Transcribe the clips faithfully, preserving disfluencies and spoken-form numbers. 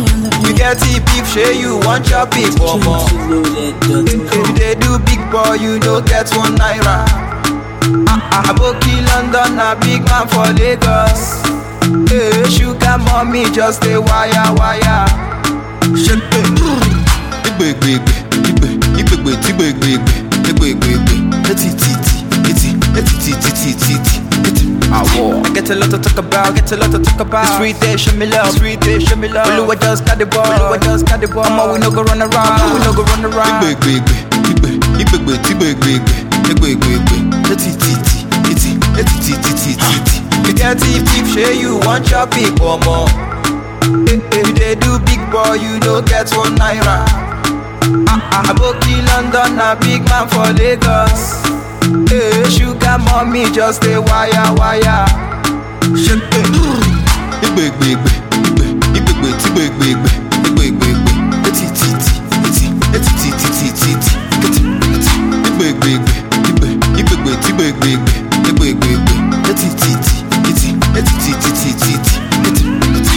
You get it beef, shey you want chop it for more. If they do big boy, you no get one naira. Aboki London, a big man for Lagos. Hey, sugar mommy, just a wire wire. Shake it. Big big big big big big big big big big big big. Eti titi eti eti titi titi eti. I get a lot to talk about, get a lot to talk about. It's sweet day, show me love, sweet day, show me love. Oluwa just got the ball, Oluwa just got the ball. Mama, we no go run around, we no go run around. Big big big big big big big big big big big big. Eti titi eti eti titi titi. You get it beef, shey you want chop it for more. If they do big boy, you no get one naira. Aboki London, a big man for Lagos. Hey, sugar mommy, just a wire wire. Shake it. Big big big big big big big big big big big. Eti titi eti eti titi titi eti. Big big big big big big big big big big. Eti titi eti eti titi titi eti.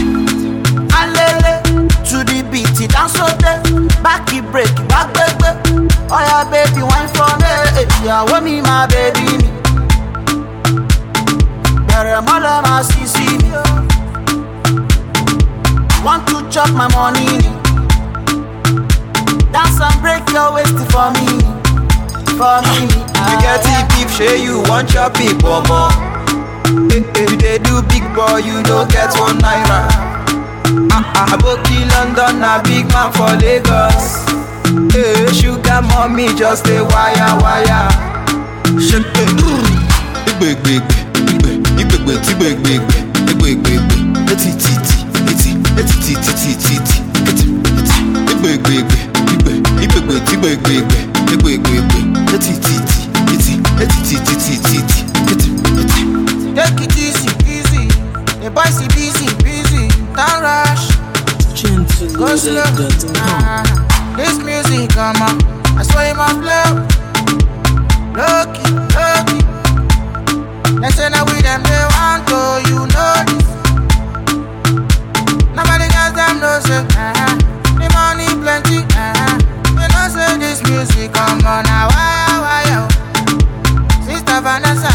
Alele to the beat, it dance so there. Back it break, back baby. Oh yeah, baby, wine for me. Yeah, want me, my baby. Better mother, my sissy. Want to chop my money. Dance and break your waist for me, for me. You get it beef, shey you want chop it for more. If they do big boy, you no get one naira. Aboki London, a big man for Lagos. Hey, sugar mommy, just a wire wire. Shake it. Big big big big big big big big big big big. Eti titi eti eti titi titi eti. Big big big big big big big big big big. Eti titi eti eti titi titi eti. Take it easy, easy. The boy see busy, busy. Don't rush. Go slow. Ah, this music, come on. I swear my flow. Lucky, lucky. They say now with them they want to, you know this. Nobody got them no say. Uh-huh. The money plenty. Uh-huh. You know say this music, come on now. Why, why, yo? Sister Vanessa.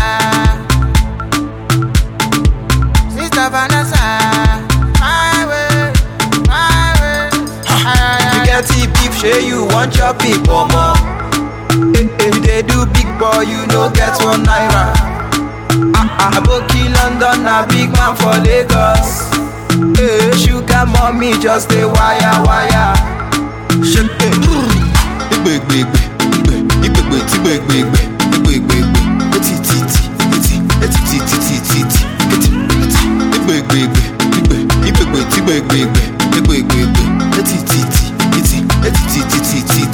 Sister Vanessa. My way, my way. You get it beef, shey you want chop it for more. If they do big boy, you no get one naira. Aboki London, a big man for Lagos. Hey, sugar mommy, just a wire wire. Shake it. Big big big big big big big big big big. Eti titi eti eti titi titi eti. Big big big big big big big big big big. Eti titi eti eti titi titi.